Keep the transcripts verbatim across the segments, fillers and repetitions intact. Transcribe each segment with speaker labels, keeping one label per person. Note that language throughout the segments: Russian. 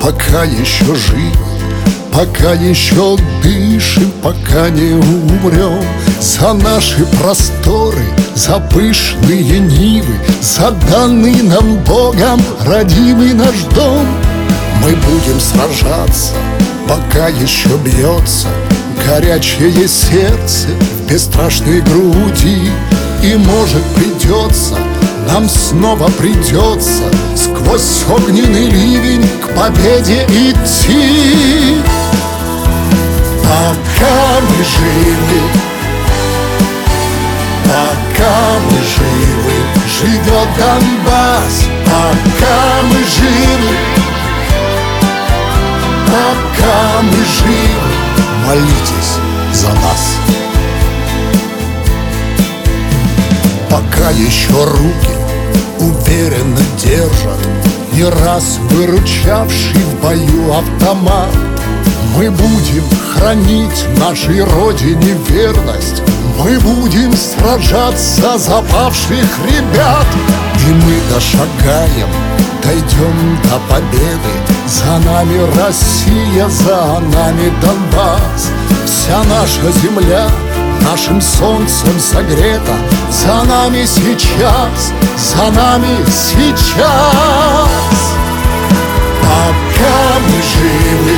Speaker 1: пока еще живы, пока еще дышим, пока не умрем. За наши просторы, за пышные нивы, за данный нам Богом родимый наш дом. Мы будем сражаться, пока еще бьется горячее сердце в бесстрашной груди. И может придется, нам снова придется сквозь огненный ливень к победе идти. Пока мы живы, пока мы живы, живет Донбасс. Пока мы живы, пока мы живы, молитесь за нас. Пока еще руки уверенно держат не раз выручавший в бою автомат, мы будем хранить нашей Родине верность, мы будем сражаться за павших ребят. И мы дошагаем, дойдем до победы. За нами Россия, за нами Донбасс. Вся наша земля нашим солнцем согрета. За нами сейчас, за нами сейчас. Пока мы живы,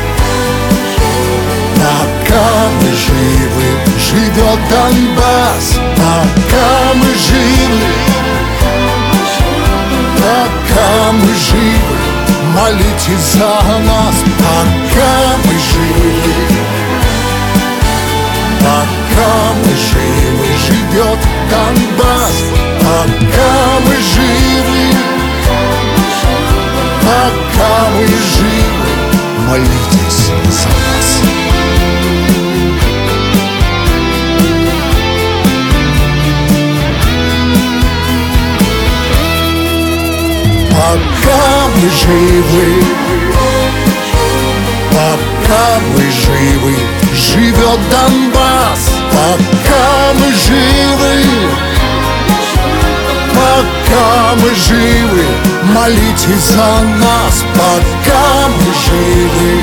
Speaker 1: пока мы живы, живет Донбасс. Пока мы живы, пока мы живы, молитесь за нас. Пока мы живы, пока мы живы, живет Донбасс. Пока мы живы, пока мы живы, молитесь за нас. Пока мы живы, пока мы живы, живет Донбасс. Пока мы живы, пока мы живы, молитесь за нас. Пока мы живы,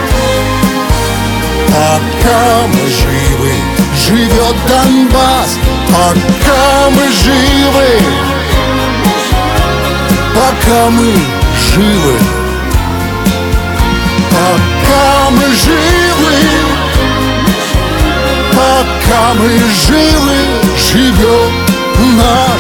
Speaker 1: пока мы живы, живет Донбасс. Пока мы живы, пока мы живы, пока мы живы, пока мы живы, живет наш